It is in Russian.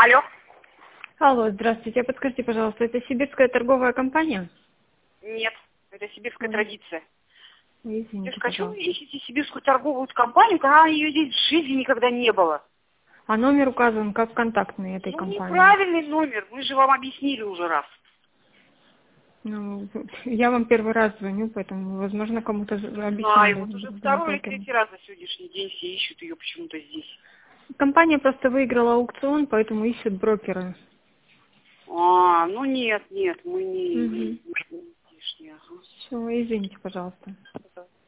Алло. Алло, здравствуйте. Подскажите, пожалуйста, это сибирская торговая компания? Нет, это сибирская Ой, традиция. Я извините, же хочу пожалуйста. ищите сибирскую торговую компанию, когда ее здесь в жизни никогда не было. А номер указан как контактный этой Ну, компании. неправильный номер, мы же вам объяснили уже раз. Ну, я вам первый раз звоню, поэтому, возможно, кому-то Знаю, объясняли вот уже на второй или брокере. третий раз за сегодняшний день все ищут ее почему-то здесь. Компания просто выиграла аукцион, поэтому ищут брокера. А, ну нет, мы не Угу. здешние. Ага. Все, извините, пожалуйста.